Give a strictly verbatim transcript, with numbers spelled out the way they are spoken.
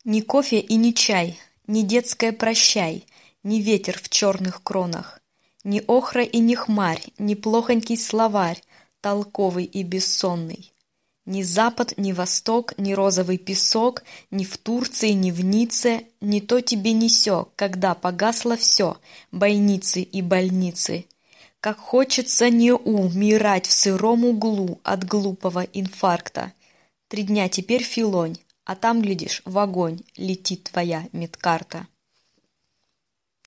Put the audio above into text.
Ни кофе и ни чай, ни детское прощай, ни ветер в черных кронах, ни охра и ни хмарь, ни плохонький словарь, толковый и бессонный. Ни запад, ни восток, ни розовый песок, ни в Турции, ни в Ницце, ни то тебе не сё, когда погасло все, бойницы и больницы. Как хочется не умирать в сыром углу от глупого инфаркта. Три дня теперь филонь, а там, глядишь, в огонь летит твоя медкарта.